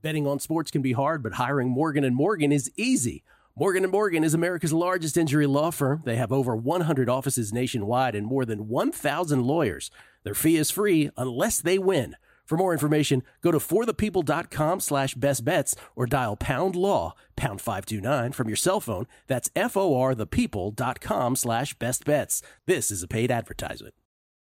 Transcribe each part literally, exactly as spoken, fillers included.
Betting on sports can be hard, but hiring Morgan and Morgan is easy. Morgan and Morgan is America's largest injury law firm. They have over one hundred offices nationwide and more than one thousand lawyers. Their fee is free unless they win. For more information, go to forthepeople.com slash best bets or dial pound law, pound five two nine from your cell phone. That's F-O-R-thepeople.com slash best bets. This is a paid advertisement.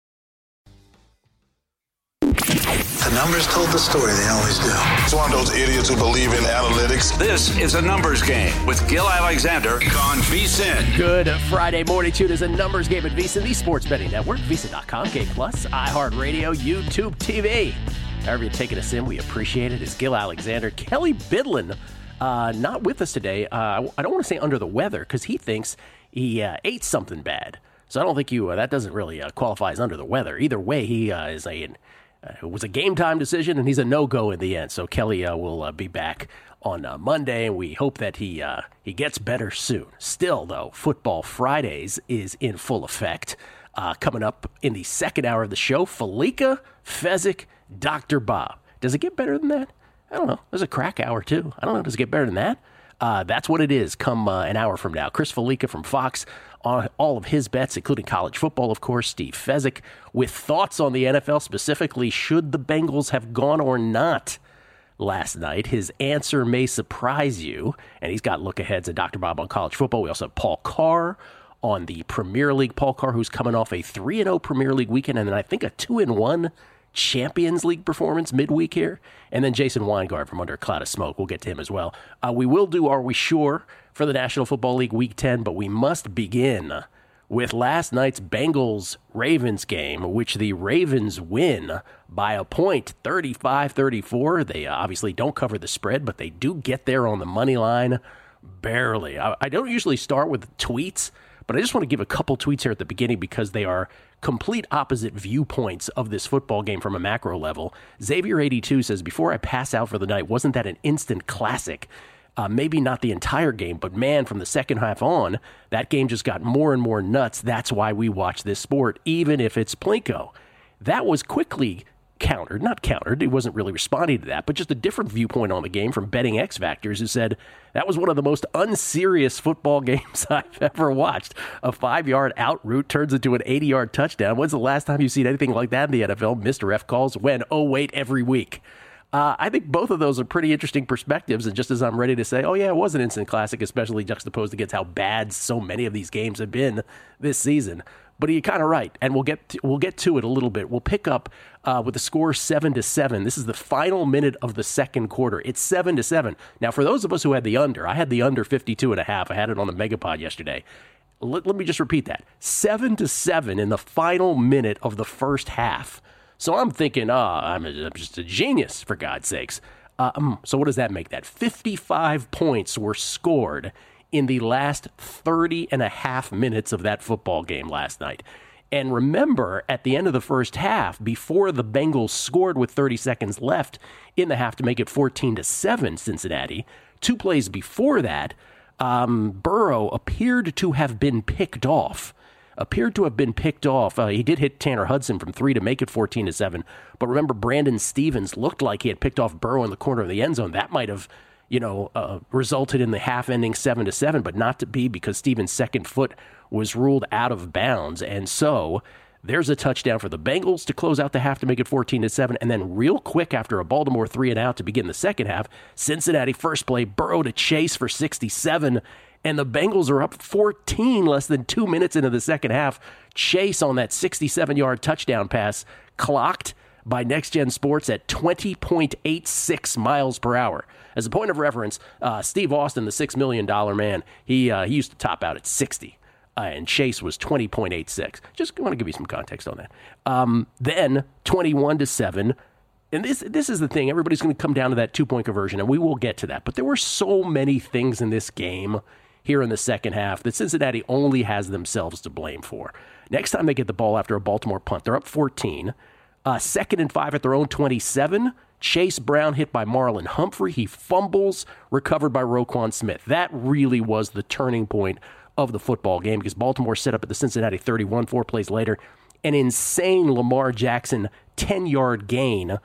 The numbers told the story, they always do. It's one of those idiots who believe in analytics. This is a numbers game with Gil Alexander on VSiN. Good Friday morning, too. There's a numbers game at VSiN, the sports betting network, VSiN dot com, K Plus, iHeartRadio, YouTube T V. However you're taking us in, we appreciate it. It's Gil Alexander. Kelly Bidlin, uh, not with us today. Uh, I don't want to say under the weather because he thinks he uh, ate something bad. So I don't think you, uh, that doesn't really uh, qualify as under the weather. Either way, he uh, is a... Uh, it was a game-time decision, and he's a no-go in the end. So Kelly uh, will uh, be back on uh, Monday, and we hope that he uh, he gets better soon. Still, though, Football Fridays is in full effect. Uh, coming up in the second hour of the show, Felica, Fezzik, Doctor Bob. Does it get better than that? I don't know. There's a crack hour, too. I don't know. Does it get better than that? Uh, that's what it is come uh, an hour from now. Chris Felica from Fox on all of his bets, including college football, of course. Steve Fezzik with thoughts on the N F L, specifically, should the Bengals have gone or not last night? His answer may surprise you, and he's got look-aheads at Doctor Bob on college football. We also have Paul Carr on the Premier League. Paul Carr, who's coming off a three and oh Premier League weekend, and then I think a two and one Champions League performance midweek here. And then Jason Weingart from Under a Cloud of Smoke. We'll get to him as well. Uh, we will do Are We Sure for the National Football League Week ten, but we must begin with last night's Bengals-Ravens game, which the Ravens win by a point, thirty-five thirty-four. They obviously don't cover the spread, but they do get there on the money line barely. I, I don't usually start with tweets, but I just want to give a couple tweets here at the beginning because they are complete opposite viewpoints of this football game from a macro level. Xavier eighty-two says, before I pass out for the night, wasn't that an instant classic? Uh, maybe not the entire game, but man, from the second half on, that game just got more and more nuts. That's why we watch this sport, even if it's Plinko. That was quickly countered, not countered, it wasn't really responding to that, but just a different viewpoint on the game from Betting X Factors, who said that was one of the most unserious football games I've ever watched. A five-yard out route turns into an eighty-yard touchdown. When's the last time you've seen anything like that in the N F L? Mister F calls when, oh wait, every week. Uh, I think both of those are pretty interesting perspectives, and just as I'm ready to say, oh yeah, it was an instant classic, especially juxtaposed against how bad so many of these games have been this season. But you're kind of right, and we'll get to, we'll get to it a little bit. We'll pick up uh, with the score seven to seven. This is the final minute of the second quarter. It's seven to seven. Now, for those of us who had the under, I had the under fifty-two and a half. I had it on the Megapod yesterday. Let, let me just repeat that: seven to seven in the final minute of the first half. So I'm thinking, ah, oh, I'm, I'm just a genius, for God's sakes. Um, so what does that make that? fifty-five points were scored in the last thirty and a half minutes of that football game last night. And remember, at the end of the first half, before the Bengals scored with thirty seconds left in the half to make it fourteen to seven Cincinnati, two plays before that, um, Burrow appeared to have been picked off. appeared to have been picked off. Uh, he did hit Tanner Hudson from three to make it fourteen to seven. But remember, Brandon Stevens looked like he had picked off Burrow in the corner of the end zone. That might have, you know, uh, resulted in the half ending seven to seven, but not to be because Stevens' second foot was ruled out of bounds. And so there's a touchdown for the Bengals to close out the half to make it fourteen to seven. And then real quick after a Baltimore three and out to begin the second half, Cincinnati first play, Burrow to Chase for sixty-seven. And the Bengals are up fourteen less than two minutes into the second half. Chase on that sixty-seven-yard touchdown pass clocked by Next Gen Sports at twenty point eight six miles per hour. As a point of reference, uh, Steve Austin, the six million dollars man, he uh, he used to top out at sixty. Uh, and Chase was twenty point eight six. Just want to give you some context on that. Um, then twenty-one to seven. And this this is the thing. Everybody's going to come down to that two-point conversion, and we will get to that. But there were so many things in this game here in the second half that Cincinnati only has themselves to blame for. Next time they get the ball after a Baltimore punt, they're up fourteen. Uh, second and five at their own twenty-seven. Chase Brown hit by Marlon Humphrey. He fumbles, recovered by Roquan Smith. That really was the turning point of the football game because Baltimore set up at the Cincinnati thirty-one, four plays later. An insane Lamar Jackson ten-yard gain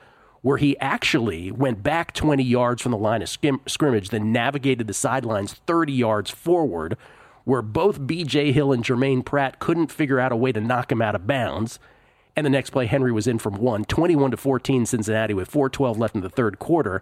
where he actually went back twenty yards from the line of skim- scrimmage, then navigated the sidelines thirty yards forward, where both B J Hill and Jermaine Pratt couldn't figure out a way to knock him out of bounds. And the next play, Henry was in from one, twenty-one to fourteen Cincinnati with four twelve left in the third quarter.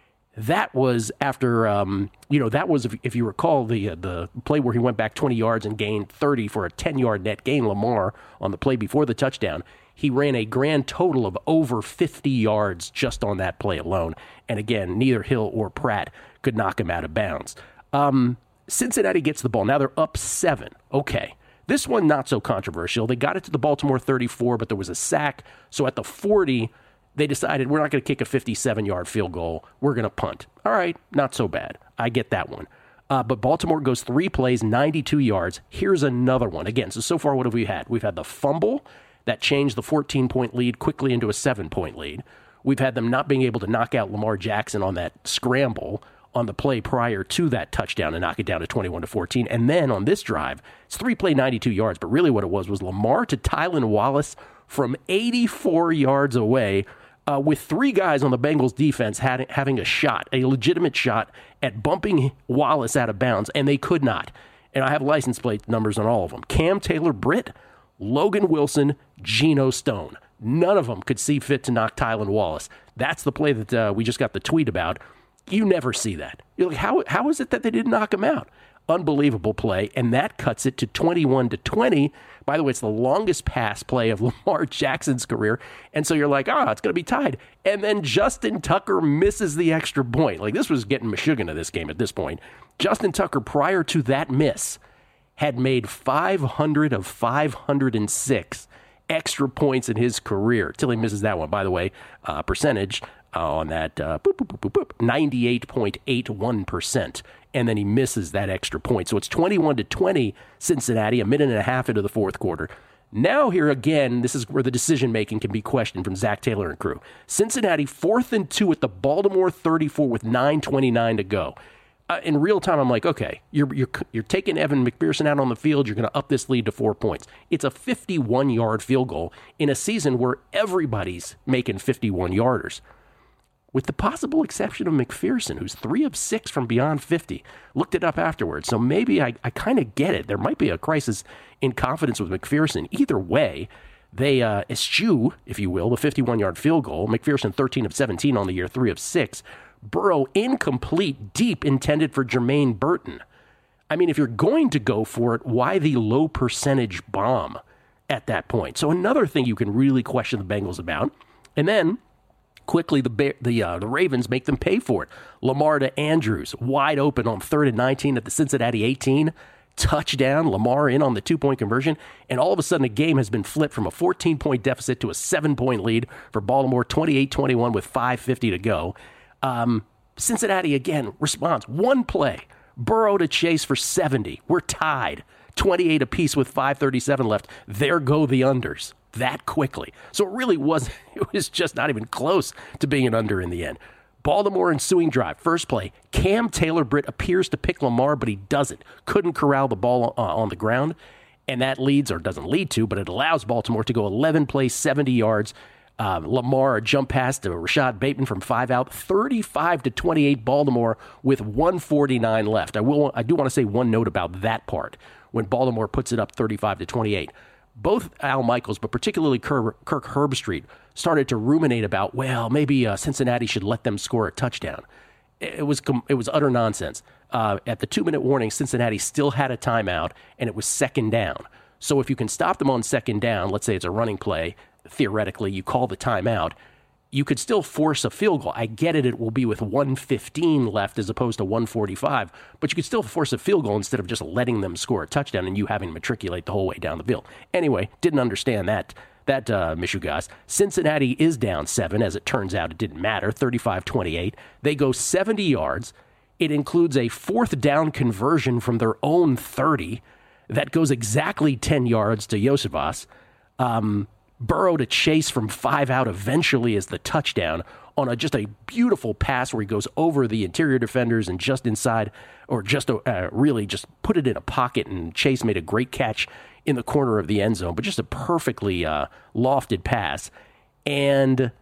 That was after, um, you know, that was, if, if you recall, the uh, the play where he went back twenty yards and gained thirty for a ten-yard net gain. Lamar, on the play before the touchdown, he ran a grand total of over fifty yards just on that play alone. And again, neither Hill or Pratt could knock him out of bounds. Um, Cincinnati gets the ball. Now they're up seven. Okay. This one, not so controversial. They got it to the Baltimore thirty-four, but there was a sack. So at the forty, they decided we're not going to kick a fifty-seven-yard field goal. We're going to punt. All right, not so bad. I get that one. Uh, but Baltimore goes three plays, ninety-two yards. Here's another one. Again, so so far what have we had? We've had the fumble that changed the fourteen-point lead quickly into a seven-point lead. We've had them not being able to knock out Lamar Jackson on that scramble on the play prior to that touchdown and knock it down to twenty-one to fourteen. And then on this drive, it's three play, ninety-two yards. But really what it was was Lamar to Tylan Wallace from eighty-four yards away, Uh, with three guys on the Bengals defense had, having a shot, a legitimate shot at bumping Wallace out of bounds, and they could not. And I have license plate numbers on all of them. Cam Taylor-Britt, Logan Wilson, Geno Stone. None of them could see fit to knock Tylan Wallace. That's the play that uh, we just got the tweet about. You never see that. You're like, how how is it that they didn't knock him out? Unbelievable play, and that cuts it to twenty-one to twenty. By the way, it's the longest pass play of Lamar Jackson's career, and so you're like, ah, oh, it's going to be tied. And then Justin Tucker misses the extra point. Like, this was getting Michigan to this game at this point. Justin Tucker, prior to that miss, had made five hundred of five hundred six extra points in his career, till he misses that one. By the way, uh, percentage uh, on that, uh, boop, boop, boop, boop, boop, ninety-eight point eight one percent. And then he misses that extra point. So it's twenty-one to twenty Cincinnati, a minute and a half into the fourth quarter. Now here again, this is where the decision-making can be questioned from Zach Taylor and crew. Cincinnati fourth and two at the Baltimore thirty-four with nine twenty-nine to go. Uh, in real time, I'm like, okay, you're, you're, you're taking Evan McPherson out on the field. You're going to up this lead to four points. It's a fifty-one-yard field goal in a season where everybody's making fifty-one-yarders. With the possible exception of McPherson, who's three of six from beyond fifty. Looked it up afterwards, so maybe I, I kind of get it. There might be a crisis in confidence with McPherson. Either way, they uh, eschew, if you will, the fifty-one-yard field goal. McPherson thirteen of seventeen on the year, three of six. Burrow incomplete, deep, intended for Jermaine Burton. I mean, if you're going to go for it, why the low percentage bomb at that point? So another thing you can really question the Bengals about. And then quickly, the the uh, the Ravens make them pay for it. Lamar to Andrews, wide open on third and nineteen at the Cincinnati eighteen. Touchdown, Lamar in on the two-point conversion, and all of a sudden a game has been flipped from a fourteen-point deficit to a seven-point lead for Baltimore, twenty-eight twenty-one with five fifty to go. Um, Cincinnati, again, responds. One play, Burrow to Chase for seventy. We're tied, twenty-eight apiece with five thirty-seven left. There go the unders. That quickly. So it really was, it was just not even close to being an under in the end. Baltimore ensuing drive. First play, Cam Taylor-Britt appears to pick Lamar, but he doesn't. Couldn't corral the ball uh, on the ground. And that leads, or doesn't lead to, but it allows Baltimore to go eleven plays, seventy yards. Uh, Lamar, a jump pass to Rashad Bateman from five out, thirty-five to twenty-eight Baltimore with one forty-nine left. I will, I do want to say one note about that part. When Baltimore puts it up thirty-five to twenty-eight. Both Al Michaels, but particularly Kirk, Kirk Herbstreit, started to ruminate about, well, maybe uh, Cincinnati should let them score a touchdown. It was it was utter nonsense. Uh, at the two-minute warning, Cincinnati still had a timeout, and it was second down. So if you can stop them on second down, let's say it's a running play, theoretically, you call the timeout, you could still force a field goal. I get it, it will be with one fifteen left as opposed to one forty-five, but you could still force a field goal instead of just letting them score a touchdown and you having to matriculate the whole way down the field. Anyway, didn't understand that, that uh, Michugas. Cincinnati is down seven. As it turns out, it didn't matter, thirty-five twenty-eight. They go seventy yards. It includes a fourth down conversion from their own thirty that goes exactly ten yards to Josivas. Um... Burrow to Chase from five out eventually is the touchdown on a, just a beautiful pass where he goes over the interior defenders and just inside, or just uh, really just put it in a pocket, and Chase made a great catch in the corner of the end zone, but just a perfectly uh, lofted pass. And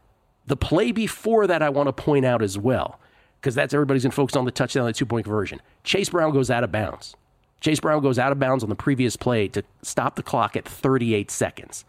The play before that I want to point out as well, because that's everybody's going to focus on the touchdown and the two-point conversion. Chase Brown goes out of bounds. Chase Brown goes out of bounds on the previous play to stop the clock at thirty-eight seconds.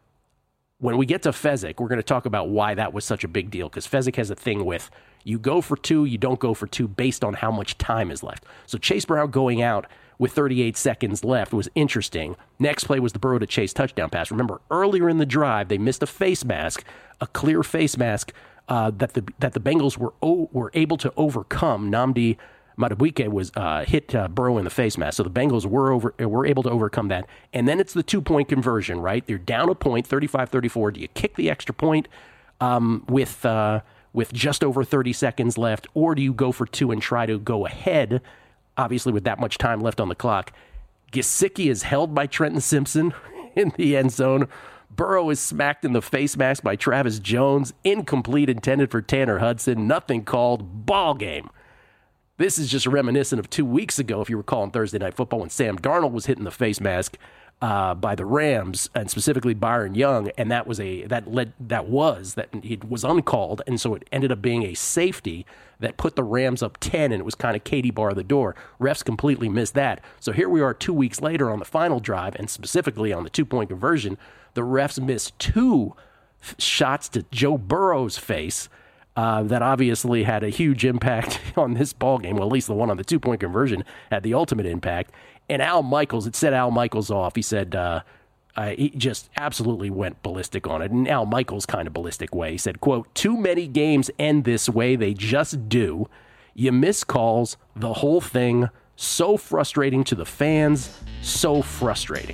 When we get to Fezzik, we're going to talk about why that was such a big deal, because Fezzik has a thing with you go for two, you don't go for two based on how much time is left. So Chase Brown going out with thirty-eight seconds left was interesting. Next play was the Burrow to Chase touchdown pass. Remember, earlier in the drive, they missed a face mask, a clear face mask uh, that the that the Bengals were o- were able to overcome. Nnamdi Madubuike was uh, hit uh, Burrow in the face mask, so the Bengals were over were able to overcome that. And then it's the two-point conversion, right? They're down a point, thirty-five thirty-four. Do you kick the extra point um, with uh, with just over thirty seconds left, or do you go for two and try to go ahead, obviously with that much time left on the clock? Gesicki is held by Trenton Simpson in the end zone. Burrow is smacked in the face mask by Travis Jones. Incomplete, intended for Tanner Hudson. Nothing called. Ball game. This is just reminiscent of two weeks ago, if you recall, on Thursday Night Football, when Sam Darnold was hit in the face mask uh, by the Rams, and specifically Byron Young, and that was a that led that was that it was uncalled, and so it ended up being a safety that put the Rams up ten, and it was kind of Katie bar the door. Refs completely missed that. So here we are two weeks later on the final drive, and specifically on the two-point conversion, the refs missed two f- shots to Joe Burrow's face. Uh, that obviously had a huge impact on this ballgame. Well, at least the one on the two-point conversion had the ultimate impact. And Al Michaels, it set Al Michaels off. He said uh, uh, he just absolutely went ballistic on it. In Al Michaels' kind of ballistic way. He said, quote, "Too many games end this way. They just do. You miss calls, the whole thing. So frustrating to the fans. So frustrating."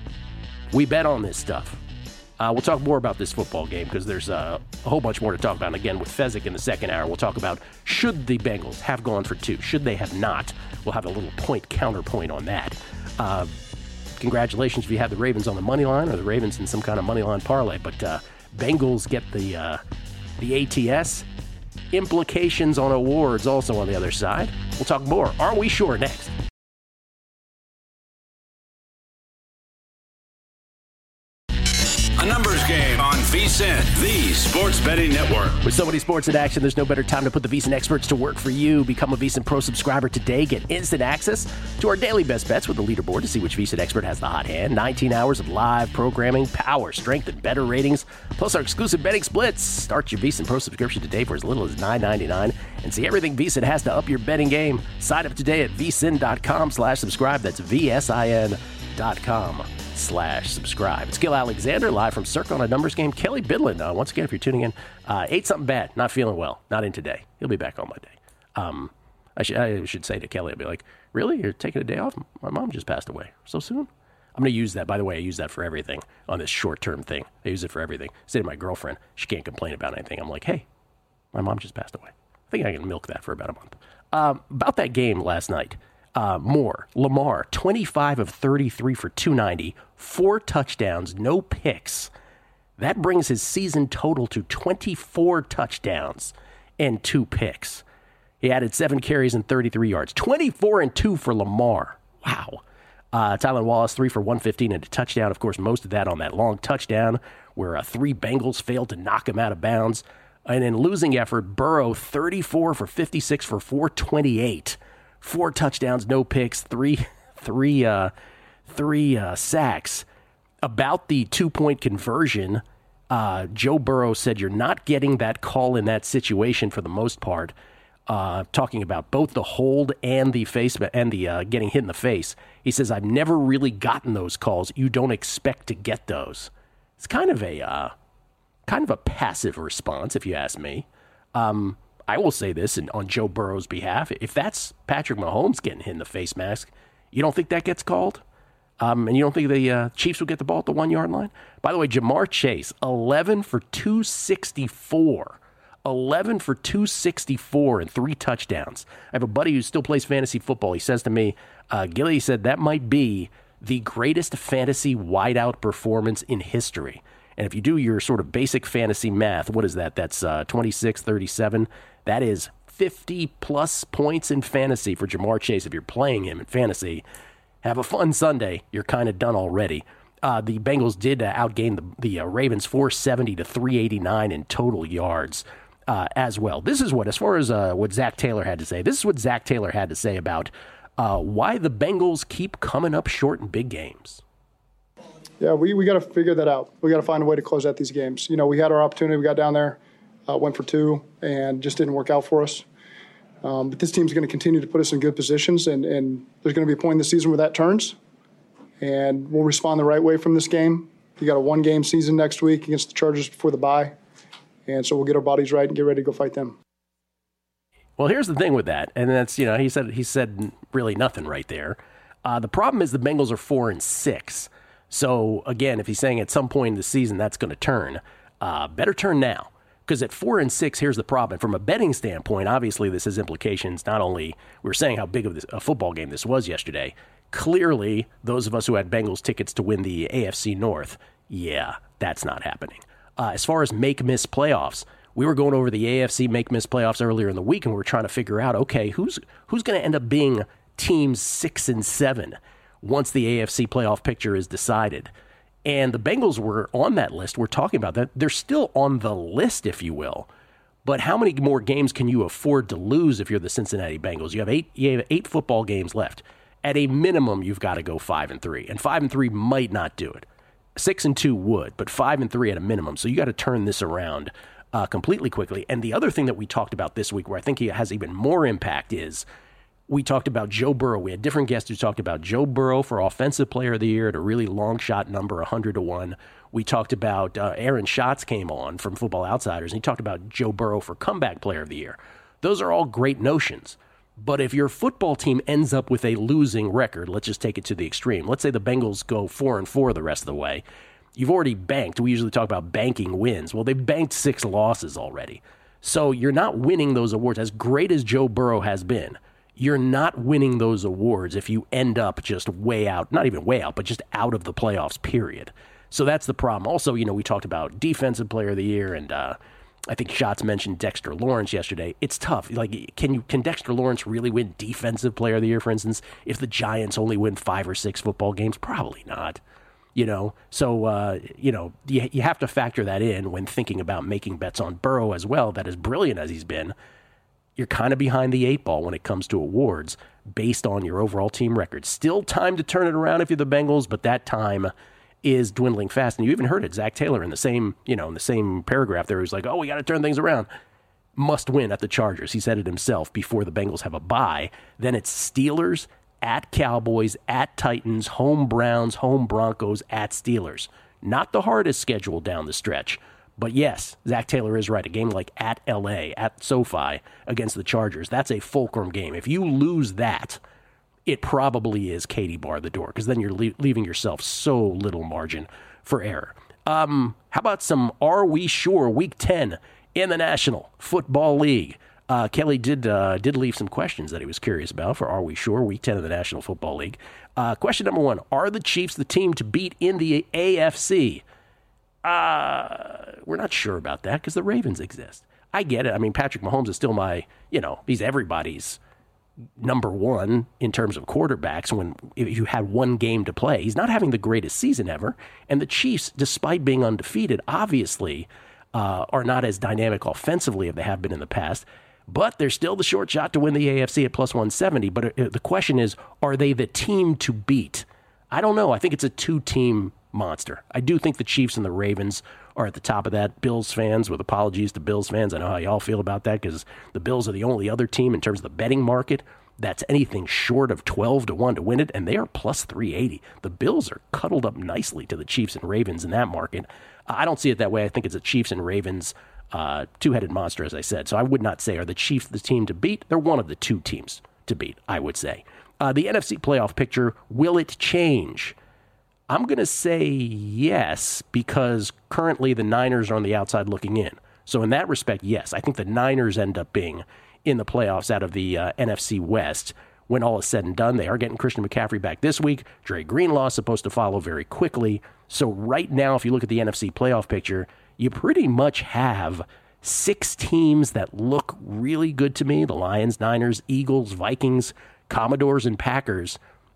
We bet on this stuff. Uh, we'll talk more about this football game because there's uh, a whole bunch more to talk about. And again, with Fezzik in the second hour, we'll talk about should the Bengals have gone for two? Should they have not? We'll have a little point counterpoint on that. Uh, congratulations if you have the Ravens on the money line or the Ravens in some kind of money line parlay. But uh, Bengals get the uh, the A T S. Implications on awards also on the other side. We'll talk more. Aren't we sure? Next. A numbers game on VSiN, the sports betting network. With so many sports in action, there's no better time to put the VSiN experts to work for you. Become a VSiN Pro subscriber today. Get instant access to our daily best bets with the leaderboard to see which VSiN expert has the hot hand. nineteen hours of live programming, power, strength, and better ratings, plus our exclusive betting splits. Start your VSiN Pro subscription today for as little as nine ninety-nine and see everything VSiN has to up your betting game. Sign up today at vsin.com slash subscribe. That's V-S-I-N dot com. slash subscribe. It's Gil Alexander live from Circa on a numbers game. Kelly Bidlin, uh, once again, if you're tuning in, uh, ate something bad, not feeling well, not in today. He'll be back on Monday. Um, I, sh- I should say to Kelly, I'll be like, really? You're taking a day off? My mom just passed away. So soon? I'm going to use that. By the way, I use that for everything on this short-term thing. I use it for everything. I say to my girlfriend, she can't complain about anything. I'm like, hey, my mom just passed away. I think I can milk that for about a month. Um, about that game last night. Uh, more. Lamar, twenty-five of thirty-three for two ninety, four touchdowns, no picks. That brings his season total to twenty-four touchdowns and two picks. He added seven carries and thirty-three yards. twenty-four and two for Lamar. Wow. Uh, Tylan Wallace, three for one fifteen and a touchdown. Of course, most of that on that long touchdown where uh, three Bengals failed to knock him out of bounds. And in losing effort, Burrow, thirty-four for fifty-six for four twenty-eight. Four touchdowns, no picks, three, three, uh, three uh, sacks. About the two-point conversion, uh, Joe Burrow said you're not getting that call in that situation for the most part. Uh, talking about both the hold and the face and the uh, getting hit in the face. He says, "I've never really gotten those calls. You don't expect to get those." It's kind of a uh, kind of a passive response, if you ask me. Um, I will say this in, on Joe Burrow's behalf. If that's Patrick Mahomes getting hit in the face mask, you don't think that gets called? Um, and you don't think the uh, Chiefs will get the ball at the one-yard line? By the way, Jamar Chase, eleven for two sixty-four. eleven for two sixty-four and three touchdowns. I have a buddy who still plays fantasy football. He says to me, uh, Gilly said that might be the greatest fantasy wideout performance in history. And if you do your sort of basic fantasy math, what is that? That's uh, twenty-six, thirty-seven. That is fifty-plus points in fantasy for Jamar Chase. If you're playing him in fantasy, have a fun Sunday. You're kind of done already. Uh, the Bengals did uh, outgain the, the uh, Ravens four seventy to three eighty-nine in total yards uh, as well. This is what, as far as uh, what Zach Taylor had to say, this is what Zach Taylor had to say about uh, why the Bengals keep coming up short in big games. Yeah, we, we got to figure that out. We got to find a way to close out these games. You know, we had our opportunity. We got down there, uh, went for two, and just didn't work out for us. Um, but this team's going to continue to put us in good positions, and, and there's going to be a point in the season where that turns, and we'll respond the right way from this game. You got a one-game season next week against the Chargers before the bye, and so we'll get our bodies right and get ready to go fight them. Well, here's the thing with that, and that's, you know, he said he said really nothing right there. Uh, the problem is the Bengals are four and six. So, again, if he's saying at some point in the season that's going to turn, uh, better turn now. Because at four and six, here's the problem. From a betting standpoint, obviously this has implications. Not only we were saying how big of this, a football game this was yesterday, clearly those of us who had Bengals tickets to win the A F C North, yeah, that's not happening. Uh, as far as make-miss playoffs, we were going over the A F C make-miss playoffs earlier in the week, and we were trying to figure out, okay, who's who's going to end up being teams six and seven once the A F C playoff picture is decided. And the Bengals were on that list. We're talking about that. They're still on the list, if you will. But how many more games can you afford to lose if you're the Cincinnati Bengals? You have eight you have eight football games left. At a minimum, you've got to go five and three. And five and three might not do it. Six and two would, but five and three at a minimum. So you got to turn this around uh, completely quickly. And the other thing that we talked about this week, where I think it has even more impact, is we talked about Joe Burrow. We had different guests who talked about Joe Burrow for Offensive Player of the Year at a really long shot number, one hundred to one. We talked about uh, Aaron Schatz came on from Football Outsiders, and he talked about Joe Burrow for Comeback Player of the Year. Those are all great notions. But if your football team ends up with a losing record, let's just take it to the extreme. Let's say the Bengals go four and four the rest of the way. You've already banked. We usually talk about banking wins. Well, they've banked six losses already. So you're not winning those awards. As great as Joe Burrow has been, you're not winning those awards if you end up just way out, not even way out, but just out of the playoffs, period. So that's the problem. Also, you know, we talked about Defensive Player of the Year, and uh, I think Schatz mentioned Dexter Lawrence yesterday. It's tough. Like, can you can Dexter Lawrence really win Defensive Player of the Year, for instance, if the Giants only win five or six football games? Probably not. You know, so, uh, you know, you, you have to factor that in when thinking about making bets on Burrow as well, that as brilliant as he's been. You're kind of behind the eight ball when it comes to awards based on your overall team record. Still time to turn it around if you're the Bengals, but that time is dwindling fast. And you even heard it, Zach Taylor in the same, you know, in the same paragraph there, he was like, oh, we got to turn things around. Must win at the Chargers. He said it himself before the Bengals have a bye. Then it's Steelers, at Cowboys, at Titans, home Browns, home Broncos, at Steelers. Not the hardest schedule down the stretch. But yes, Zach Taylor is right. A game like at L A, at SoFi, against the Chargers, that's a fulcrum game. If you lose that, it probably is Katie bar the door, because then you're le- leaving yourself so little margin for error. Um, how about some Are We Sure Week ten in the National Football League? Uh, Kelly did uh, did leave some questions that he was curious about for Are We Sure Week ten of the National Football League. Uh, question number one, are the Chiefs the team to beat in the A F C? Uh, we're not sure about that because the Ravens exist. I get it. I mean, Patrick Mahomes is still my, you know, he's everybody's number one in terms of quarterbacks when if you had one game to play. He's not having the greatest season ever. And the Chiefs, despite being undefeated, obviously uh, are not as dynamic offensively as they have been in the past. But they're still the short shot to win the A F C at plus one seventy. But the question is, are they the team to beat? I don't know. I think it's a two-team monster. I do think the Chiefs and the Ravens are at the top of that. Bills fans, with apologies to Bills fans, I know how y'all feel about that because the Bills are the only other team in terms of the betting market that's anything short of twelve to one to win it, and they are plus three eighty. The Bills are cuddled up nicely to the Chiefs and Ravens in that market. I don't see it that way. I think it's a Chiefs and Ravens uh, two-headed monster, as I said. So I would not say are the Chiefs the team to beat. They're one of the two teams to beat, I would say. Uh, the N F C playoff picture, will it change? I'm going to say yes, because currently the Niners are on the outside looking in. So in that respect, yes. I think the Niners end up being in the playoffs out of the uh, N F C West when all is said and done. They are getting Christian McCaffrey back this week. Dre Greenlaw is supposed to follow very quickly. So right now, if you look at the N F C playoff picture, you pretty much have six teams that look really good to me. The Lions, Niners, Eagles, Vikings, Commodores, and Packers.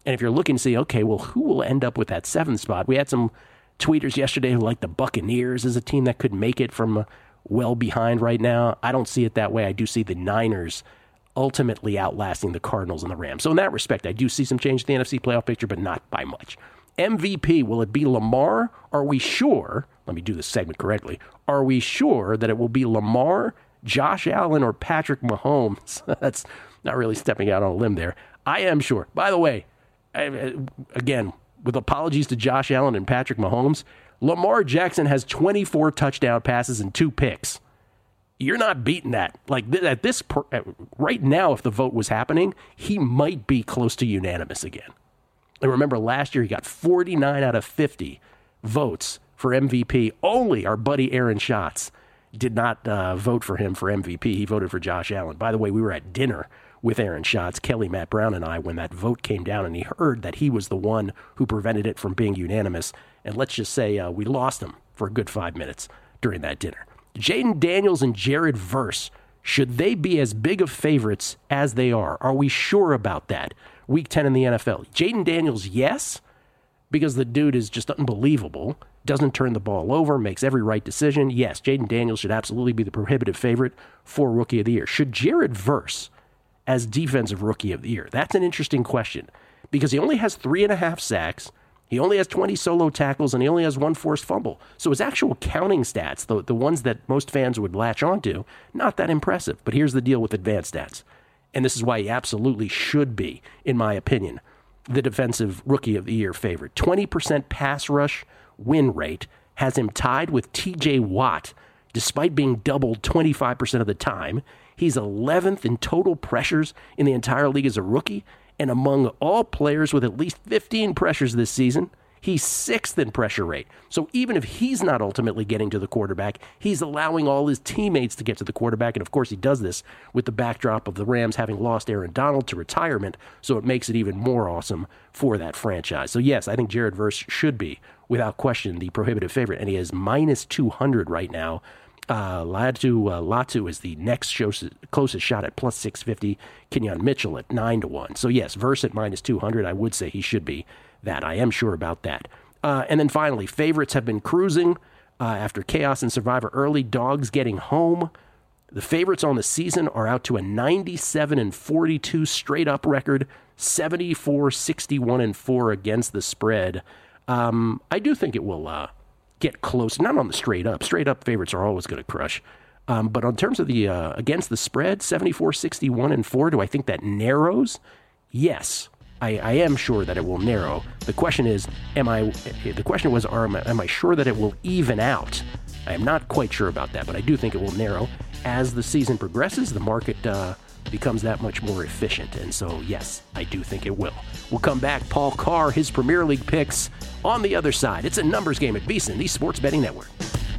And if you're looking to see, okay, well, who will end up with that seventh spot? We had some tweeters yesterday who like the Buccaneers as a team that could make it from well behind right now. I don't see it that way. I do see the Niners ultimately outlasting the Cardinals and the Rams. So in that respect, I do see some change in the N F C playoff picture, but not by much. M V P, will it be Lamar? Are we sure? Let me do this segment correctly. Are we sure that it will be Lamar, Josh Allen, or Patrick Mahomes? That's not really stepping out on a limb there. I am sure. By the way, I, again, with apologies to Josh Allen and Patrick Mahomes, Lamar Jackson has twenty-four touchdown passes and two picks. You're not beating that. Like th- at this per- right now, if the vote was happening, he might be close to unanimous again. And remember, last year he got forty-nine out of fifty votes for M V P. Only our buddy Aaron Schatz did not uh, vote for him for M V P. He voted for Josh Allen. By the way, we were at dinner with Aaron Schatz, Kelly, Matt Brown, and I when that vote came down, and he heard that he was the one who prevented it from being unanimous. And let's just say uh, we lost him for a good five minutes during that dinner. Jaden Daniels and Jared Verse, should they be as big of favorites as they are? Are we sure about that? Week ten in the N F L. Jaden Daniels, yes, because the dude is just unbelievable. Doesn't turn the ball over, makes every right decision. Yes, Jaden Daniels should absolutely be the prohibitive favorite for Rookie of the Year. Should Jared Verse as Defensive Rookie of the Year? That's an interesting question because he only has three and a half sacks. He only has twenty solo tackles, and he only has one forced fumble. So his actual counting stats, the, the ones that most fans would latch onto, not that impressive. But here's the deal with advanced stats. And this is why he absolutely should be, in my opinion, the Defensive Rookie of the Year favorite. twenty percent pass rush win rate has him tied with T J Watt, despite being doubled twenty-five percent of the time. He's eleventh in total pressures in the entire league as a rookie. And among all players with at least fifteen pressures this season, he's sixth in pressure rate. So even if he's not ultimately getting to the quarterback, he's allowing all his teammates to get to the quarterback. And of course, he does this with the backdrop of the Rams having lost Aaron Donald to retirement. So it makes it even more awesome for that franchise. So yes, I think Jared Verse should be, without question, the prohibitive favorite. And he is minus two hundred right now. Uh, Latu, uh, Latu is the next closest shot at plus six fifty. Kenyon Mitchell at nine to one. So yes, Verse at minus two hundred. I would say he should be that. I am sure about that. Uh, and then finally, favorites have been cruising uh, after chaos and Survivor early. Dogs getting home. The favorites on the season are out to a ninety-seven and forty-two straight up record, seventy-four, sixty-one and four against the spread. Um, I do think it will uh, get close, not on the straight up. Straight up favorites are always going to crush. Um, but in terms of the uh, against the spread, seventy-four, sixty-one and four, do I think that narrows? Yes, I, I am sure that it will narrow. The question is, am I? The question was, are, am I sure that it will even out? I am not quite sure about that, but I do think it will narrow as the season progresses. The market uh, becomes that much more efficient, and so yes, I do think it will. We'll come back. Paul Carr, his Premier League picks on the other side. It's a numbers game at VSiN, the Sports Betting Network.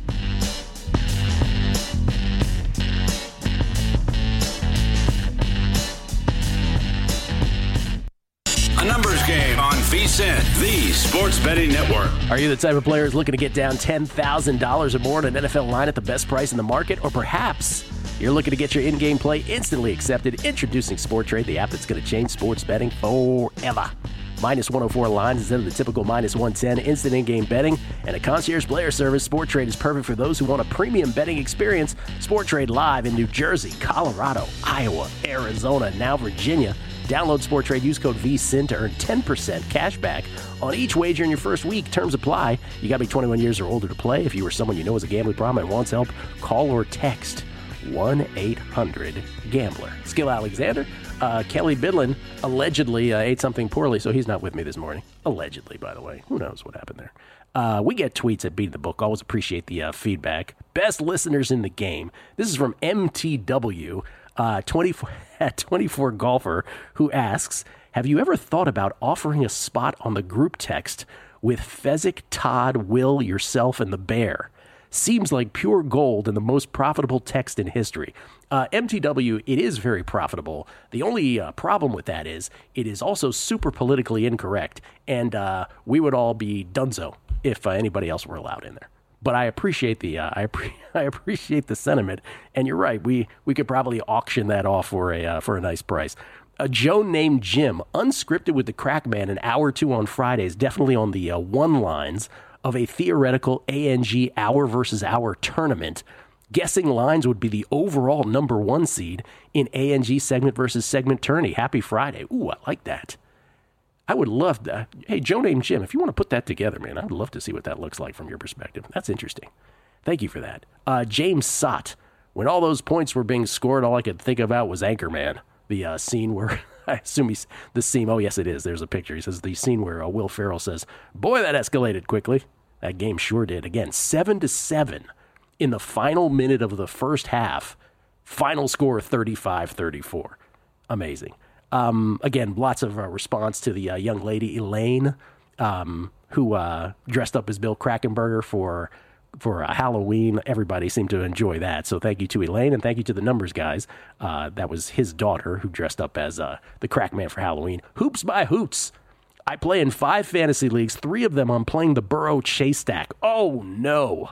A numbers game on VSiN, the Sports Betting Network. Are you the type of players looking to get down ten thousand dollars or more in an N F L line at the best price in the market? Or perhaps you're looking to get your in-game play instantly accepted? Introducing SportTrade, the app that's going to change sports betting forever. Minus one oh four lines instead of the typical minus one ten. Instant in-game betting and a concierge player service. SportTrade is perfect for those who want a premium betting experience. SportTrade live in New Jersey, Colorado, Iowa, Arizona, now Virginia. Download SportTrade, use code V S I N to earn ten percent cash back on each wager in your first week. Terms apply. You got to be twenty-one years or older to play. If you or someone you know has a gambling problem and wants help, call or text one eight hundred gambler. Skill Alexander. Uh, Kelly Bidlin allegedly uh, ate something poorly, so he's not with me this morning. Allegedly, by the way. Who knows what happened there? Uh, we get tweets at Beat the Book. Always appreciate the uh, feedback. Best listeners in the game. This is from M T W. Uh, twenty-four, at twenty-four golfer, who asks, have you ever thought about offering a spot on the group text with Fezzik, Todd, Will, yourself, and the bear? Seems like pure gold and the most profitable text in history. Uh, M T W, it is very profitable. The only uh, problem with that is it is also super politically incorrect, and uh, we would all be dunzo if uh, anybody else were allowed in there. But I appreciate the uh, I, appre- I appreciate the sentiment, and you're right. We we could probably auction that off for a uh, for a nice price. A Joe named Jim, unscripted with the Crackman, an hour or two on Fridays, definitely on the uh, one lines of a theoretical A N G hour versus hour tournament. Guessing lines would be the overall number one seed in A N G segment versus segment tourney. Happy Friday. Ooh, I like that. I would love that. Hey, Joe named Jim, if you want to put that together, man, I'd love to see what that looks like from your perspective. That's interesting. Thank you for that. Uh, James Sott, when all those points were being scored, all I could think about was Anchorman. The uh, scene where, I assume he's, the scene, oh yes it is, there's a picture. He says the scene where uh, Will Ferrell says, boy, that escalated quickly. That game sure did. Again, seven to seven in the final minute of the first half. Final score thirty-five thirty-four. Amazing. Um, again, lots of uh, response to the uh, young lady, Elaine, um, who uh, dressed up as Bill Krackomberger for for uh, Halloween. Everybody seemed to enjoy that. So thank you to Elaine, and thank you to the numbers guys. Uh, that was his daughter who dressed up as uh, the Crackman for Halloween. Hoops by Hoots. I play in five fantasy leagues. Three of them I'm playing the Burrow Chase stack. Oh, no.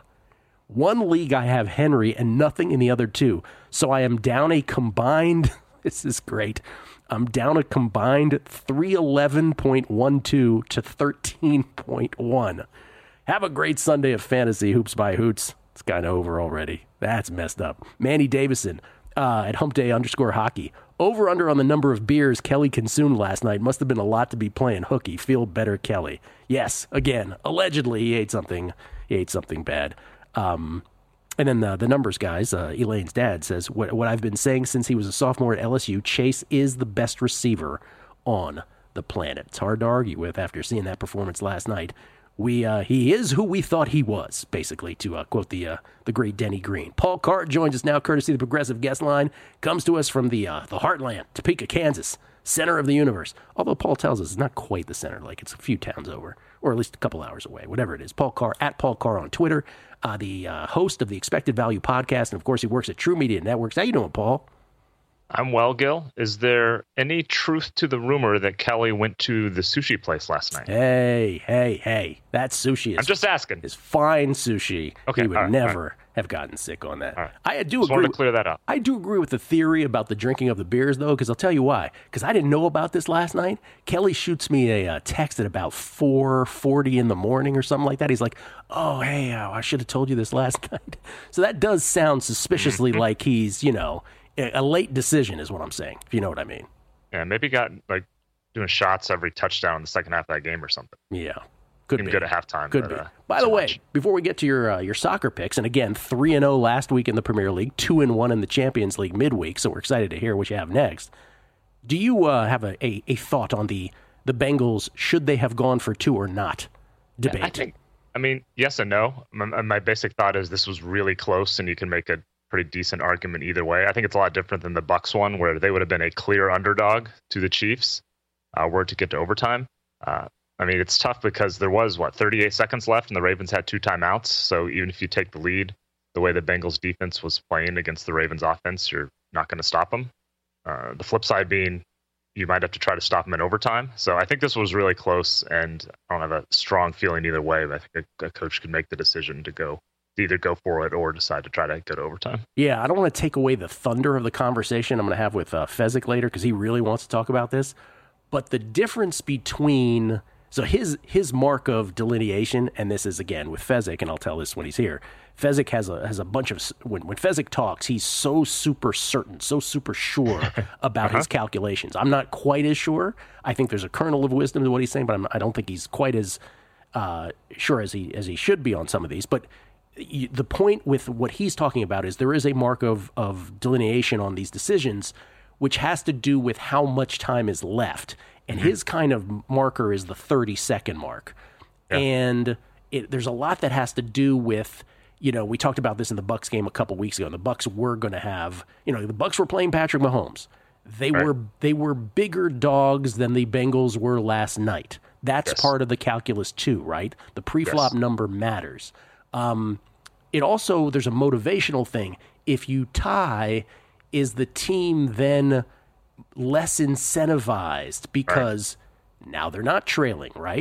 One league I have Henry and nothing in the other two. So I am down a combined, this is great, I'm down a combined three eleven point one two to thirteen point one. Have a great Sunday of fantasy, Hoops by Hoots. It's kind of over already. That's messed up. Manny Davison uh, at Hump Day underscore hockey. Over under on the number of beers Kelly consumed last night. Must have been a lot to be playing hooky. Feel better, Kelly. Yes, again, allegedly he ate something. He ate something bad. Um, and then the, the numbers guys, uh, Elaine's dad says, what, what I've been saying since he was a sophomore at L S U, Chase is the best receiver on the planet. It's hard to argue with after seeing that performance last night. We uh, he is who we thought he was, basically, to uh, quote the uh, the great Denny Green. Paul Cart joins us now, courtesy of the Progressive Guest Line. Comes to us from the uh, the heartland, Topeka, Kansas, center of the universe. Although Paul tells us it's not quite the center, like it's a few towns over, or at least a couple hours away, whatever it is. Paul Carr, at Paul Carr on Twitter, uh, the uh, host of the Expected Value podcast, and of course he works at True Media Networks. How you doing, Paul? I'm well, Gil. Is there any truth to the rumor that Kelly went to the sushi place last night? Hey, hey, hey. That sushi is... I'm just asking. ...is fine sushi. Okay, he would right, never right. have gotten sick on that. Right. I do just agree. wanted to clear that up. I do agree with the theory about the drinking of the beers, though, because I'll tell you why. Because I didn't know about this last night. Kelly shoots me a uh, text at about four forty in the morning or something like that. He's like, oh, hey, uh, I should have told you this last night. So that does sound suspiciously Mm-hmm. like he's, you know... A late decision is what I'm saying, if you know what I mean. Yeah, maybe got like doing shots every touchdown in the second half of that game or something. Yeah, could Even be good at halftime. Could but, be. Uh, By the way, much. before we get to your uh, your soccer picks, and again, three and zero last week in the Premier League, two and one in the Champions League midweek. So we're excited to hear what you have next. Do you uh, have a, a, a thought on the the Bengals? Should they have gone for two or not? Debate. I think. I mean, yes and no. My, my basic thought is this was really close, and you can make a pretty decent argument either way. I think it's a lot different than the Bucs one, where they would have been a clear underdog to the Chiefs, uh, were it to get to overtime. Uh, I mean, it's tough because there was, what, thirty-eight seconds left, and the Ravens had two timeouts. So even if you take the lead, the way the Bengals defense was playing against the Ravens offense, you're not going to stop them. Uh, the flip side being you might have to try to stop them in overtime. So I think this was really close, and I don't have a strong feeling either way, but I think a, a coach could make the decision to go either go for it or decide to try to go to overtime. Yeah, I don't want to take away the thunder of the conversation I'm going to have with uh, Fezzik later because he really wants to talk about this. But the difference between... So his his mark of delineation, and this is, again, with Fezzik, and I'll tell this when he's here. Fezzik has a has a bunch of... When, when Fezzik talks, he's so super certain, so super sure about uh-huh. his calculations. I'm not quite as sure. I think there's a kernel of wisdom to what he's saying, but I'm, I don't think he's quite as uh, sure as he as he should be on some of these. But the point with what he's talking about is there is a mark of, of delineation on these decisions, which has to do with how much time is left. And mm-hmm. his kind of marker is the thirty-second mark. Yeah. And it, there's a lot that has to do with, you know, we talked about this in the Bucs game a couple weeks ago. And the Bucs were going to have, you know, the Bucs were playing Patrick Mahomes. They right. were they were bigger dogs than the Bengals were last night. That's yes. part of the calculus too, right? The pre-flop yes. number matters. Um, it also, there's a motivational thing. If you tie, is the team then less incentivized because right. now they're not trailing, right?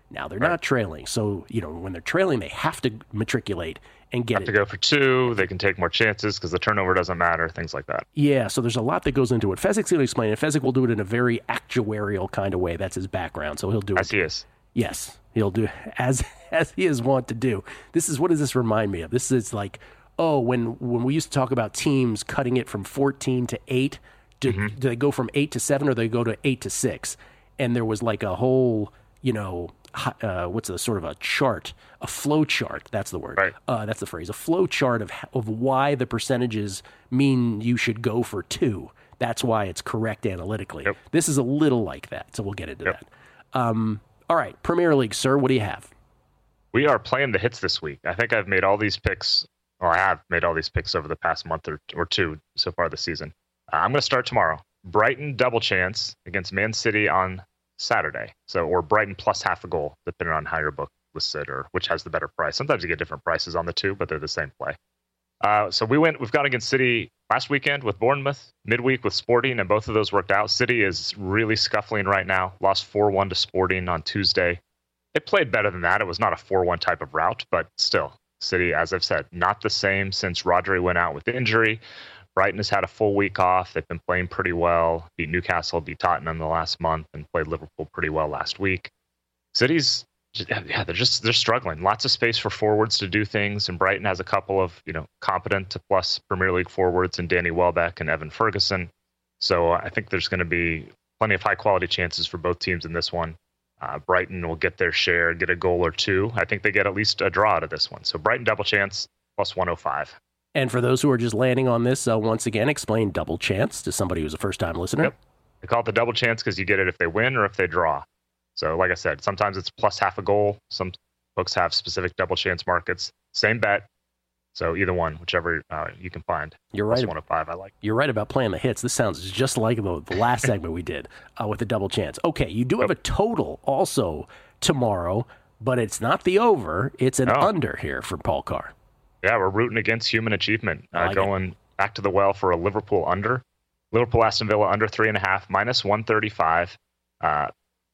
Now they're Right. not trailing. So, you know, when they're trailing, they have to matriculate and get Have it. to go for two. They can take more chances because the turnover doesn't matter, things like that. Yeah, so there's a lot that goes into it. Fezzik's going to explain it. Fezzik will do it in a very actuarial kind of way. That's his background, so he'll do As it. he is. Yes, he'll do as as he is wont to do. This is what does this remind me of? This is like, oh, when when we used to talk about teams cutting it from fourteen to eight, do, Mm-hmm. do they go from eight to seven or they go to eight to six? And there was like a whole, you know, hi- uh, what's the sort of a chart, a flow chart. That's the word. Right. Uh, that's the phrase. A flow chart of of why the percentages mean you should go for two. That's why it's correct analytically. Yep. This is a little like that, so we'll get into Yep. that. Um, all right, Premier League, sir, what do you have? We are playing the hits this week. I think I've made all these picks. Well, I have made all these picks over the past month or, or two so far this season. Uh, I'm going to start tomorrow. Brighton double chance against Man City on Saturday. So, or Brighton plus half a goal, depending on how your book lists it or which has the better price. Sometimes you get different prices on the two, but they're the same play. Uh, so we went. We've gone against City last weekend with Bournemouth, midweek with Sporting, and both of those worked out. City is really scuffling right now. Lost four one to Sporting on Tuesday. It played better than that. It was not a four one type of route, but still, City, as I've said, not the same since Rodri went out with injury. Brighton has had a full week off. They've been playing pretty well. Beat Newcastle, beat Tottenham the last month, and played Liverpool pretty well last week. City's, yeah, they're just they're struggling. Lots of space for forwards to do things, and Brighton has a couple of you know competent to plus Premier League forwards in Danny Welbeck and Evan Ferguson. So I think there's going to be plenty of high quality chances for both teams in this one. Uh, Brighton will get their share, get a goal or two. I think they get at least a draw out of this one. So Brighton double chance plus one oh five. And for those who are just landing on this, uh, once again, explain double chance to somebody who's a first-time listener. Yep. They call it the double chance because you get it if they win or if they draw. So like I said, sometimes it's plus half a goal. Some books have specific double chance markets. Same bet. So either one, whichever uh, you can find. You're Plus right. one oh five, I like. You're right about playing the hits. This sounds just like the, the last segment we did uh, with the double chance. Okay, you do have a total also tomorrow, but it's not the over. It's an Oh. under here for Paul Carr. Yeah, we're rooting against human achievement. I Uh, like going back to the well for a Liverpool under. Liverpool Aston Villa under three and a half, minus one thirty-five. Uh,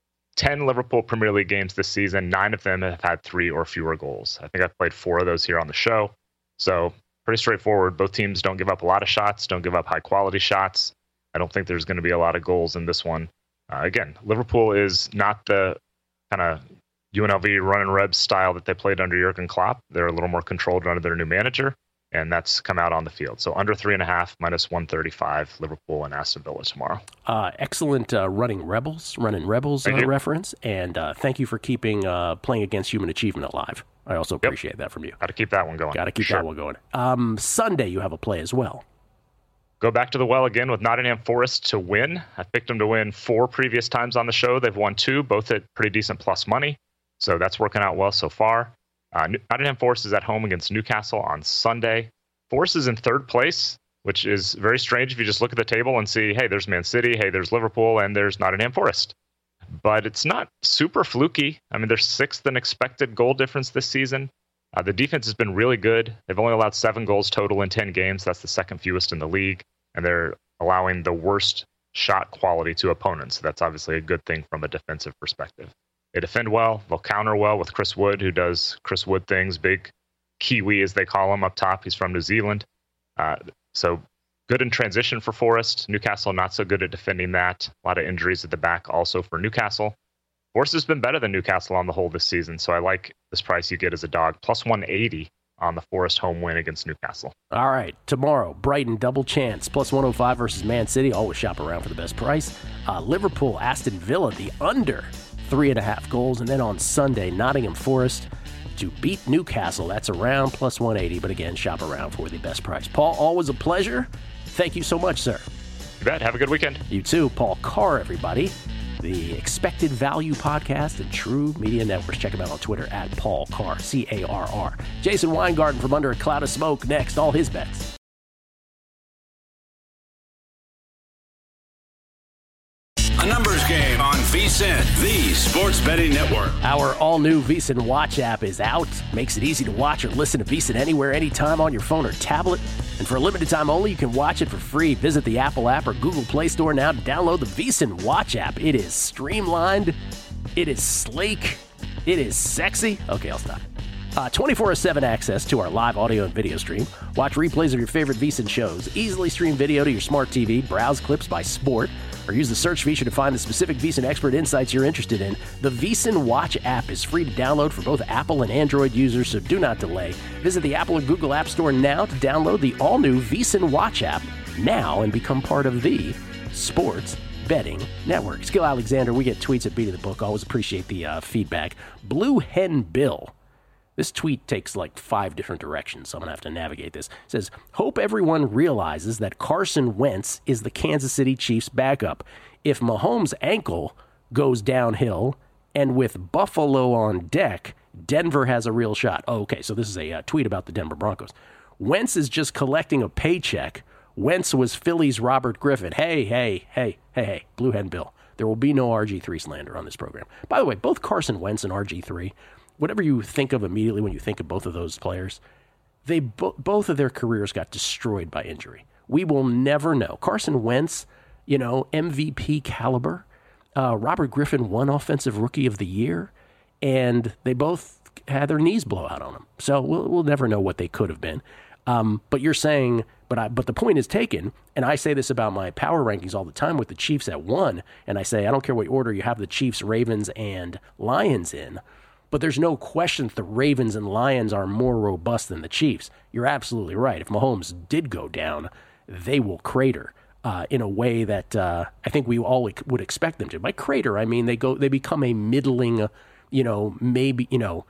ten Liverpool Premier League games this season. Nine of them have had three or fewer goals. I think I've played four of those here on the show. So pretty straightforward. Both teams don't give up a lot of shots, don't give up high quality shots. I don't think there's going to be a lot of goals in this one. Uh, again, Liverpool is not the kind of U N L V run and rebs style that they played under Jurgen Klopp. They're a little more controlled under their new manager, and that's come out on the field. So under three and a half, minus one thirty-five, Liverpool and Aston Villa tomorrow. Uh, excellent uh, running Rebels, running Rebels uh, Thank you. reference, and uh, thank you for keeping uh, playing against human achievement alive. I also appreciate that from you. Got to keep that one going. Got to keep Sure. that one going. Um, Sunday, you have a play as well. Go back to the well again with Nottingham Forest to win. I picked them to win four previous times on the show. They've won two, both at pretty decent plus money. So that's working out well so far. Uh, Nottingham Forest is at home against Newcastle on Sunday. Forest is in third place, which is very strange if you just look at the table and see, hey, there's Man City, hey, there's Liverpool, and there's Nottingham Forest. But it's not super fluky. I mean, they're sixth in expected goal difference this season. Uh, the defense has been really good. They've only allowed seven goals total in ten games. That's the second fewest in the league. And they're allowing the worst shot quality to opponents. So that's obviously a good thing from a defensive perspective. They defend well. They'll counter well with Chris Wood, who does Chris Wood things, big Kiwi, as they call him, up top. He's from New Zealand. Uh, so good in transition for Forest. Newcastle not so good at defending that. A lot of injuries at the back also for Newcastle. Forest has been better than Newcastle on the whole this season, so I like this price you get as a dog. Plus one eighty on the Forest home win against Newcastle. All right, tomorrow, Brighton double chance, plus one oh five versus Man City. Always shop around for the best price. Uh, Liverpool, Aston Villa, the under three and a half goals. And then on Sunday, Nottingham Forest to beat Newcastle. That's around plus one eighty, but again, shop around for the best price. Paul, always a pleasure. Thank you so much, sir. You bet. Have a good weekend. You too. Paul Carr, everybody. The Expected Value Podcast and True Media Networks. Check him out on Twitter at Paul Carr, C A R R. Jason Weingarten from Under a Cloud of Smoke next. All his bets. A numbers game on VSiN, the sports betting network. Our all-new VSiN Watch app is out. Makes it easy to watch or listen to VSiN anywhere, anytime on your phone or tablet. And for a limited time only, you can watch it for free. Visit the Apple app or Google Play Store now to download the VSiN Watch app. It is streamlined. It is sleek. It is sexy. Okay, I'll stop. Uh, twenty-four seven access to our live audio and video stream. Watch replays of your favorite VSiN shows. Easily stream video to your smart T V. Browse clips by sport. Or use the search feature to find the specific VSiN expert insights you're interested in. The VSiN Watch app is free to download for both Apple and Android users, so do not delay. Visit the Apple and Google App Store now to download the all-new VSiN Watch app now and become part of the Sports Betting Network. Skill Alexander, we get tweets at Beat of the Book. Always appreciate the uh, feedback. Blue Hen Bill. This tweet takes like five different directions, so I'm going to have to navigate this. It says, hope everyone realizes that Carson Wentz is the Kansas City Chiefs backup. If Mahomes' ankle goes downhill and with Buffalo on deck, Denver has a real shot. Oh, okay, so this is a uh, tweet about the Denver Broncos. Wentz is just collecting a paycheck. Wentz was Philly's Robert Griffin. Hey, hey, hey, hey, hey, Blue Hen Bill. There will be no R G three slander on this program. By the way, both Carson Wentz and R G three, whatever you think of immediately when you think of both of those players, they bo- both of their careers got destroyed by injury. We will never know. Carson Wentz, you know, M V P caliber. Uh, Robert Griffin won Offensive Rookie of the Year, and they both had their knees blow out on them. So we'll, we'll never know what they could have been. Um, but you're saying, but I, but the point is taken, and I say this about my power rankings all the time with the Chiefs at one, and I say I don't care what order you have the Chiefs, Ravens, and Lions in, but there's no question that the Ravens and Lions are more robust than the Chiefs. You're absolutely right. If Mahomes did go down, they will crater uh, in a way that uh, I think we all would expect them to. By crater, I mean they go, they become a middling, you know, maybe, you know,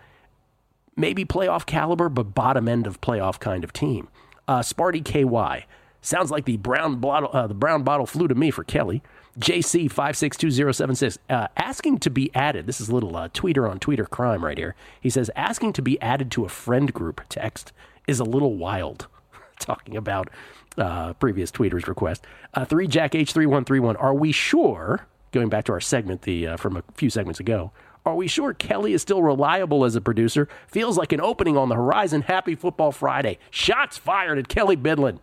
maybe playoff caliber, but bottom end of playoff kind of team. Uh, Sparty K Y. Sounds like the brown bottle, uh, the brown bottle flew to me for Kelly. J C five six two zero seven six, uh, asking to be added. This is a little uh, tweeter on tweeter crime right here. He says, asking to be added to a friend group text is a little wild. Talking about uh, previous tweeter's request. Uh, three Jack H three one three one. Are we sure, going back to our segment the uh, from a few segments ago, are we sure Kelly is still reliable as a producer? Feels like an opening on the horizon. Happy Football Friday. Shots fired at Kelly Bidlin.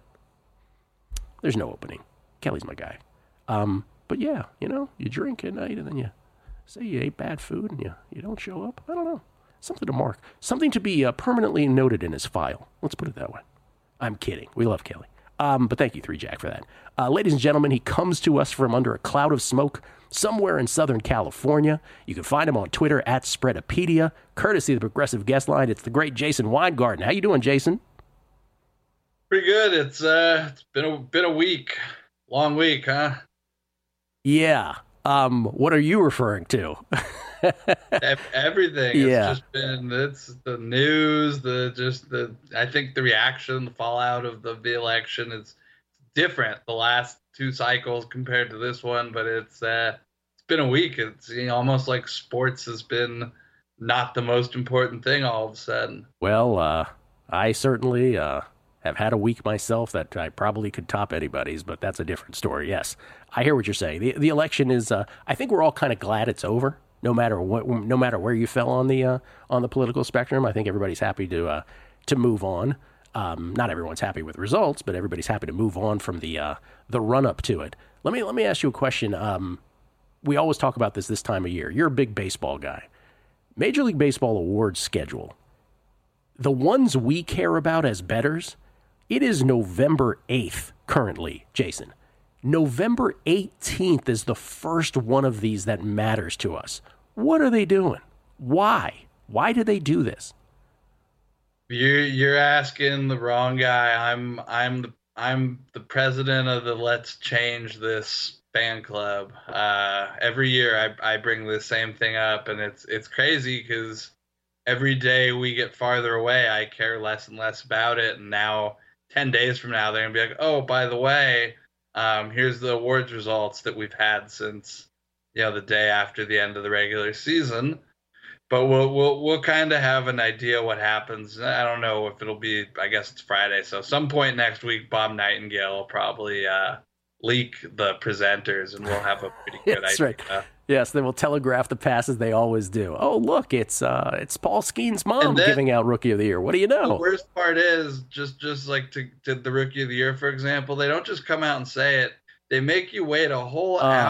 There's no opening. Kelly's my guy. Um, but yeah, you know, you drink at night and then you say you ate bad food and you, you don't show up. I don't know. Something to mark. Something to be uh, permanently noted in his file. Let's put it that way. I'm kidding. We love Kelly. Um, but thank you, three Jack, for that. Uh, ladies and gentlemen, he comes to us from under a cloud of smoke somewhere in Southern California. You can find him on Twitter at Spreadopedia, courtesy of the Progressive Guest Line. It's the great Jason Weingarten. How you doing, Jason? Pretty good. It's uh, it's been a been a week, long week, huh? Yeah. Um, what are you referring to? Everything. Yeah. It's just been it's the news, the just the I think the reaction, the fallout of the, the election is different the last two cycles compared to this one, but it's uh, it's been a week. It's you know, almost like sports has been not the most important thing all of a sudden. Well, uh, I certainly uh, have had a week myself that I probably could top anybody's, but that's a different story. Yes, I hear what you're saying. The the election is. Uh, I think we're all kind of glad it's over. No matter what, no matter where you fell on the uh, on the political spectrum, I think everybody's happy to uh, to move on. Um, not everyone's happy with results, but everybody's happy to move on from the uh, the run up to it. Let me let me ask you a question. Um, we always talk about this this time of year. You're a big baseball guy. Major League Baseball awards schedule. The ones we care about as bettors, it is November eighth currently, Jason. November eighteenth is the first one of these that matters to us. What are they doing? Why? Why do they do this? You're you're asking the wrong guy. I'm I'm the I'm the president of the Let's Change This fan club. Uh, every year I I bring the same thing up, and it's it's crazy because every day we get farther away, I care less and less about it. And now, ten days from now, they're gonna be like, oh, by the way, um, here's the awards results that we've had since you know the day after the end of the regular season. But we'll we'll we'll kind of have an idea what happens. I don't know if it'll be. I guess it's Friday, so some point next week, Bob Nightingale will probably uh, leak the presenters, and we'll have a pretty good That's idea. Right. Yes, they will telegraph the passes they always do. Oh, look, it's uh, it's Paul Skeen's mom then, giving out Rookie of the Year. What do you know? The worst part is just just like to, to the Rookie of the Year, for example. They don't just come out and say it. They make you wait a whole oh. hour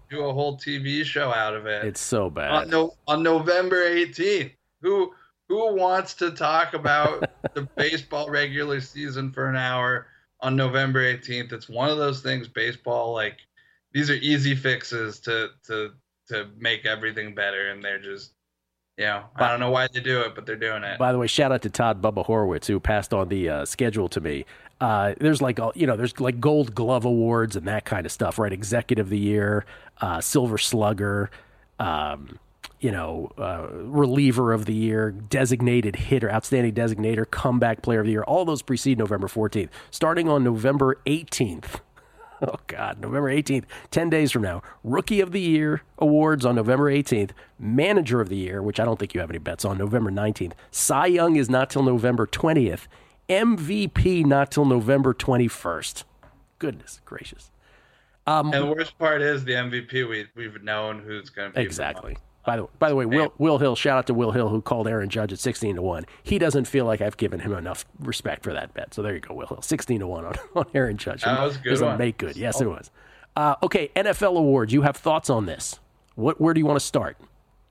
do a whole T V show out of it. It's so bad. On, no, on November eighteenth. Who who wants to talk about the baseball regular season for an hour on November eighteenth? It's one of those things, baseball, like, these are easy fixes to to to make everything better, and they're just, you know, I don't know why they do it, but they're doing it. By the way, shout out to Todd Bubba Horowitz, who passed on the uh, schedule to me. Uh, there's like, you know, there's like Gold Glove Awards and that kind of stuff, right? Executive of the Year, uh, Silver Slugger, um, you know, uh, Reliever of the Year, Designated Hitter, Outstanding Designator, Comeback Player of the Year. All those precede November fourteenth. Starting on November eighteenth. Oh, God, November eighteenth, ten days from now. Rookie of the Year awards on November eighteenth. Manager of the Year, which I don't think you have any bets on, November nineteenth. Cy Young is not till November twentieth. M V P not till November twenty-first. Goodness gracious. Um, and the worst part is the M V P, we, we've known who's going to be. Exactly. By the, by the way, Will, Will Hill, shout out to Will Hill, who called Aaron Judge at sixteen to one. He doesn't feel like I've given him enough respect for that bet. So there you go, Will Hill. sixteen to one on, on Aaron Judge. That was a good it was one. a make good. Yes, oh. it was. Uh, okay, N F L awards. You have thoughts on this. What? Where do you want to start?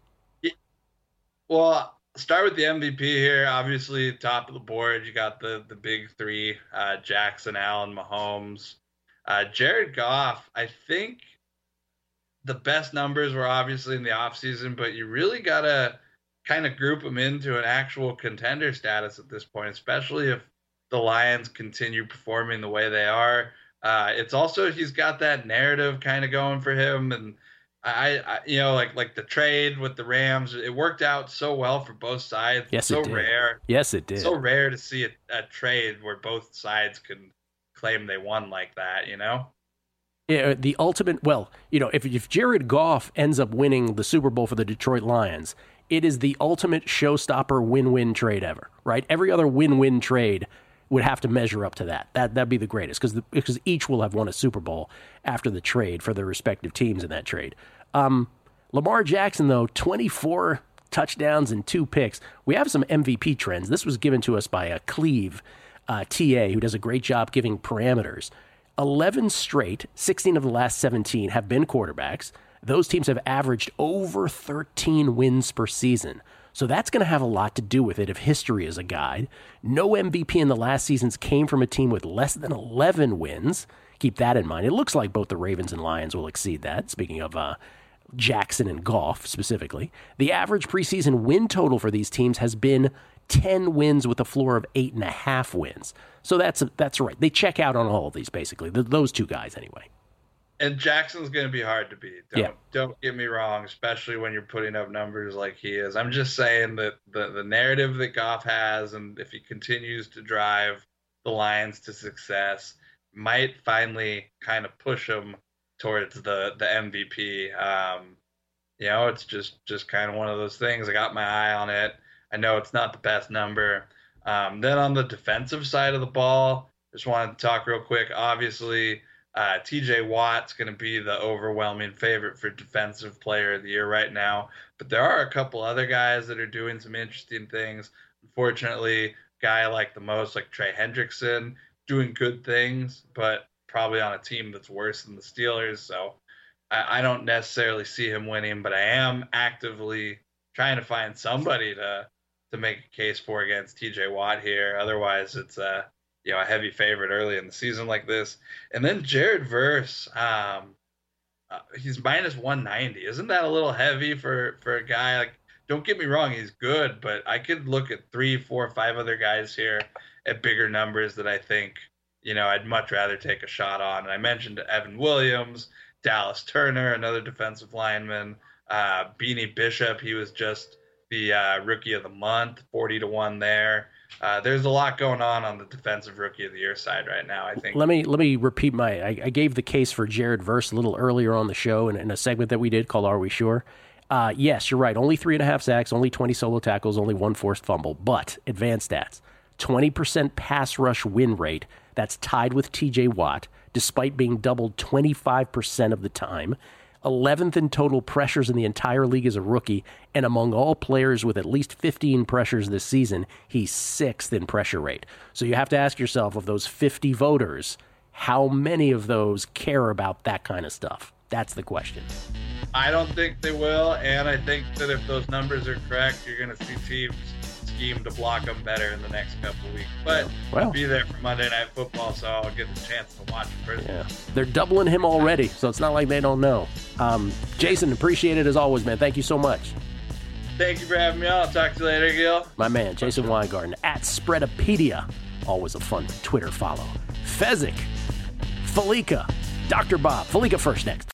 Well, start with the M V P here. Obviously, top of the board, you got the, the big three, uh, Jackson, Allen, Mahomes. Uh, Jared Goff, I think the best numbers were obviously in the offseason, but you really got to kind of group him into an actual contender status at this point, especially if the Lions continue performing the way they are. Uh, it's also, he's got that narrative kind of going for him. And I, I, you know, like, like the trade with the Rams, it worked out so well for both sides. Yes, so it did. rare. Yes, it did. So rare to see a, a trade where both sides can claim they won like that, you know? Yeah, the ultimate, well, you know, if if Jared Goff ends up winning the Super Bowl for the Detroit Lions, it is the ultimate showstopper win-win trade ever, right? Every other win-win trade would have to measure up to that. That that'd be the greatest, because because each will have won a Super Bowl after the trade for their respective teams in that trade. Um, Lamar Jackson, though, twenty-four touchdowns and two picks. We have some M V P trends. This was given to us by uh, Cleve uh, T A, who does a great job giving parameters. eleven straight, sixteen of the last seventeen have been quarterbacks. Those teams have averaged over thirteen wins per season. So that's going to have a lot to do with it if history is a guide. No M V P in the last seasons came from a team with less than eleven wins. Keep that in mind. It looks like both the Ravens and Lions will exceed that, speaking of uh, Jackson and Goff specifically. The average preseason win total for these teams has been ten wins with a floor of eight and a half wins. So that's that's right. They check out on all of these, basically. The, those two guys, anyway. And Jackson's going to be hard to beat. Don't, yeah. don't get me wrong, especially when you're putting up numbers like he is. I'm just saying that the, the narrative that Goff has, and if he continues to drive the Lions to success, might finally kind of push him towards the, the M V P. Um, you know, it's just, just kind of one of those things. I got my eye on it. I know it's not the best number. Um, then on the defensive side of the ball, just wanted to talk real quick. Obviously, uh, T J Watt's going to be the overwhelming favorite for Defensive Player of the Year right now. But there are a couple other guys that are doing some interesting things. Unfortunately, guy like the most, like Trey Hendrickson, doing good things, but probably on a team that's worse than the Steelers. So I, I don't necessarily see him winning, but I am actively trying to find somebody to to make a case for against T J Watt here. Otherwise, it's a you know a heavy favorite early in the season like this. And then Jared Verse, um, uh, he's minus one ninety. Isn't that a little heavy for for a guy? Like, don't get me wrong, he's good, but I could look at three, four, five other guys here at bigger numbers that I think you know I'd much rather take a shot on. And I mentioned Evan Williams, Dallas Turner, another defensive lineman, uh, Beanie Bishop. He was just the uh, rookie of the month, forty to one there. Uh, there's a lot going on on the defensive rookie of the year side right now, I think. Let me let me repeat my, I, I gave the case for Jared Verse a little earlier on the show in, in a segment that we did called Are We Sure? Uh, yes, you're right. Only three and a half sacks, only twenty solo tackles, only one forced fumble. But advanced stats, twenty percent pass rush win rate. That's tied with T J Watt, despite being doubled twenty-five percent of the time. eleventh in total pressures in the entire league as a rookie, and among all players with at least fifteen pressures this season, he's sixth in pressure rate. So you have to ask yourself, of those fifty voters, how many of those care about that kind of stuff? That's the question. I don't think they will, and I think that if those numbers are correct, you're going to see teams scheme to block them better in the next couple of weeks. But well, I'll be there for Monday Night Football, so I'll get the chance to watch it first. Yeah, they're doubling him already, so it's not like they don't know. Um, Jason, appreciate it as always, man. Thank you so much. Thank you for having me on. I'll talk to you later, Gil. My man, Jason Weingarten, at Spreadopedia. Always a fun Twitter follow. Fezzik, Falika, Doctor Bob. Falika first next.